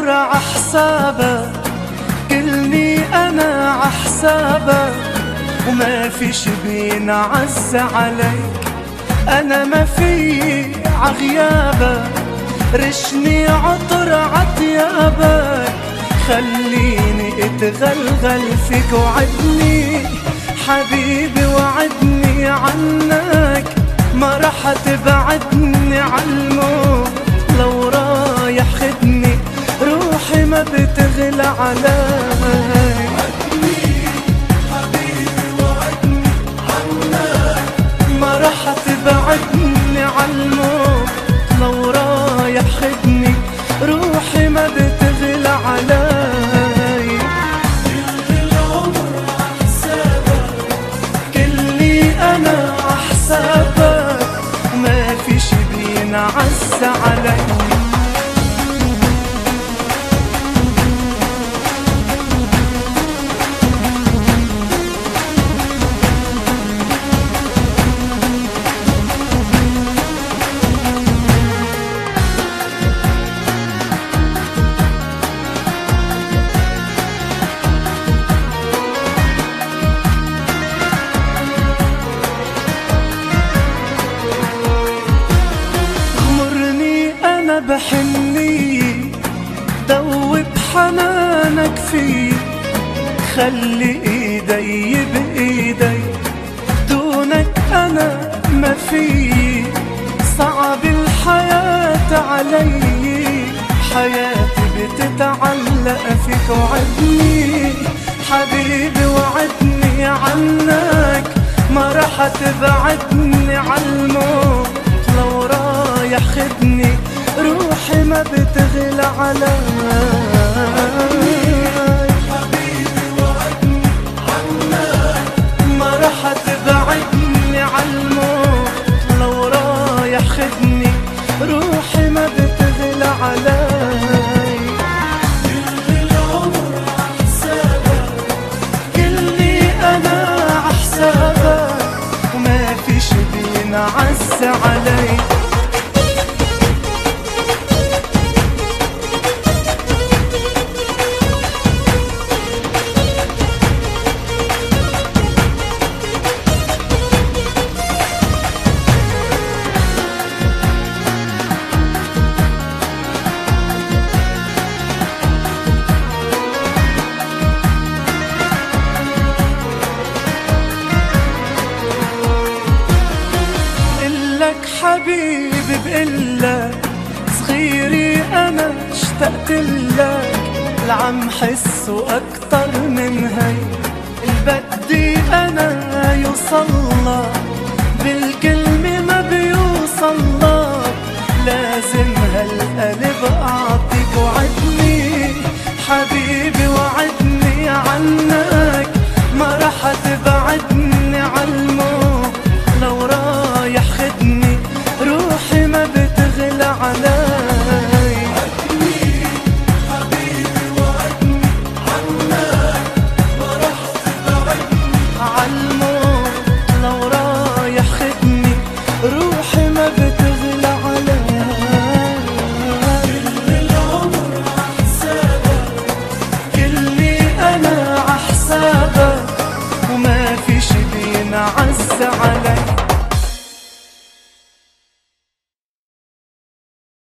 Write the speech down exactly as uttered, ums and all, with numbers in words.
العمر عحسابك، كلني أنا عحسابك، وما في شي بينعز عليك، أنا ما في عغيابك، رشني عطر عطيابك، خليني اتغلغل فيك، وعدني حبيبي وعدني عنك، ما رح تبعدني عالموت، لو رايح خدني روحي ما بتغلى عليك. عدني حبيبي وعدني عنك، ما رح تبعدني عالموت، لو رايح خدني روحي ما بتغلى عليك. كل العمر عحسابك، كلي أنا عحسابك، ما في شي بينعز عليك. بحني دوب حنانك في، خلي ايدي بايدي، دونك انا ما في، صعب الحياة علي، حياتي بتتعلق فيك، وعدني حبيبي وعدني عنك، ما رح تبعدني عالموت، لو رايح خدني روحي ما بتغلى عليك. حبيبي وعدني عنك، ما رح تبعدني عالموت، لو رايح خدني روحي ما بتغلى عليك. كل العمر عحسابك، كلي أنا عحسابك، وما في شي بينعز عليك. حبيبي بقلك صغيري أنا اشتقت لك، العم حسه أكتر من هي، البدي أنا يوصلك، بالكلمة ما بيوصلك، لازم هالقلب أعطيك، وعدني حبيبي وعدني عنك، ما رح تبعدني عالموت، لو رايح خدني روحي ما بتغلى عليك. عدني حبيبي وعدني عنك، ما رح تبعدني عالموت، لو رايح خدني روحي ما بتغلى عليك. كل العمر عحسابك، كلي أنا عحسابك، وما في شي بينعز عليك.